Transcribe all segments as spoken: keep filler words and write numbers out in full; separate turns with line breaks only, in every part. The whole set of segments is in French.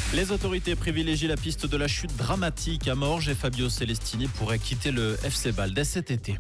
Les autorités privilégient la piste de la chute dramatique à Morges et Fabio Celestini pourrait quitter le F C Bâle dès cet été.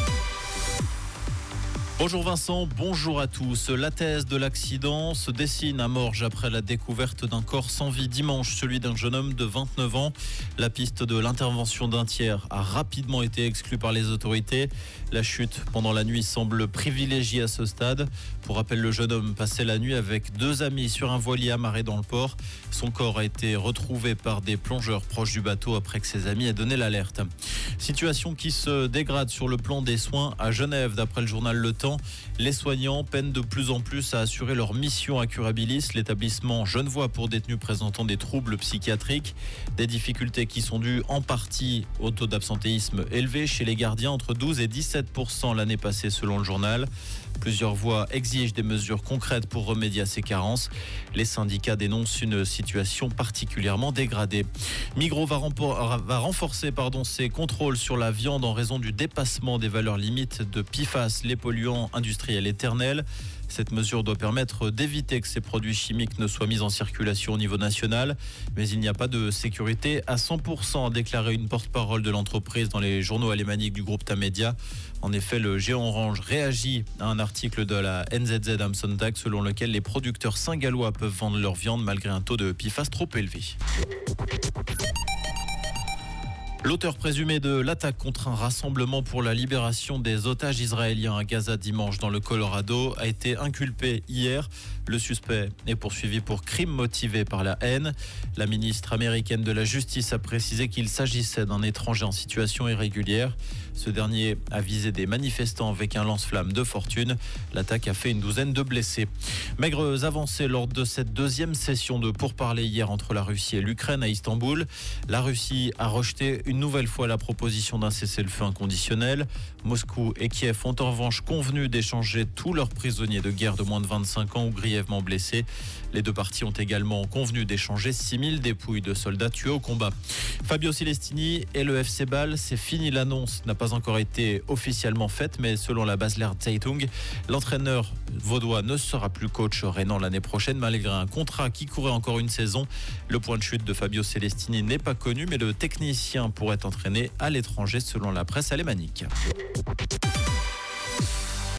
Bonjour Vincent, bonjour à tous. La thèse de l'accident se dessine à Morges après la découverte d'un corps sans vie dimanche, celui d'un jeune homme de vingt-neuf ans. La piste de l'intervention d'un tiers a rapidement été exclue par les autorités. La chute pendant la nuit semble privilégiée à ce stade. Pour rappel, le jeune homme passait la nuit avec deux amis sur un voilier amarré dans le port. Son corps a été retrouvé par des plongeurs proches du bateau après que ses amis aient donné l'alerte. Situation qui se dégrade sur le plan des soins à Genève, d'après le journal Le Temps. Les soignants peinent de plus en plus à assurer leur mission à Curabilis, l'établissement genevois pour détenus présentant des troubles psychiatriques. Des difficultés qui sont dues en partie au taux d'absentéisme élevé chez les gardiens, entre douze et dix-sept pour cent l'année passée selon le journal. Plusieurs voix exigent des mesures concrètes pour remédier à ces carences. Les syndicats dénoncent une situation particulièrement dégradée. Migros va, rempor- va renforcer pardon, ses contrôles sur la viande en raison du dépassement des valeurs limites de P F A S, les polluants industriels éternels. Cette mesure doit permettre d'éviter que ces produits chimiques ne soient mis en circulation au niveau national. Mais il n'y a pas de sécurité à cent pour cent, a déclaré une porte-parole de l'entreprise dans les journaux alémaniques du groupe Tamedia. En effet, le géant orange réagit à un article de la N Z Z am Sonntag selon lequel les producteurs saint-gallois peuvent vendre leur viande malgré un taux de P F A S trop élevé. L'auteur présumé de l'attaque contre un rassemblement pour la libération des otages israéliens à Gaza dimanche dans le Colorado a été inculpé hier. Le suspect est poursuivi pour crime motivé par la haine. La ministre américaine de la Justice a précisé qu'il s'agissait d'un étranger en situation irrégulière. Ce dernier a visé des manifestants avec un lance-flamme de fortune. L'attaque a fait une douzaine de blessés. Maigres avancées lors de cette deuxième session de pourparlers hier entre la Russie et l'Ukraine à Istanbul. La Russie a rejeté une nouvelle fois la proposition d'un cessez-le-feu inconditionnel. Moscou et Kiev ont en revanche convenu d'échanger tous leurs prisonniers de guerre de moins de vingt-cinq ans ou grièvement blessés. Les deux parties ont également convenu d'échanger six mille dépouilles de soldats tués au combat. Fabio Celestini et le F C Bâle, c'est fini. L'annonce n'a pas encore été officiellement faite, mais selon la Basler Zeitung, l'entraîneur vaudois ne sera plus coach rhénan l'année prochaine malgré un contrat qui courait encore une saison. Le point de chute de Fabio Celestini n'est pas connu, mais le technicien pourrait entraîné à l'étranger selon la presse alémanique.